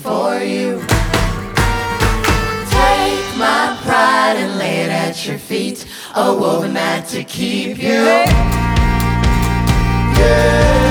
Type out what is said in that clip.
for you. Take my pride and lay it at your feet, a woven mat to keep you. Yeah.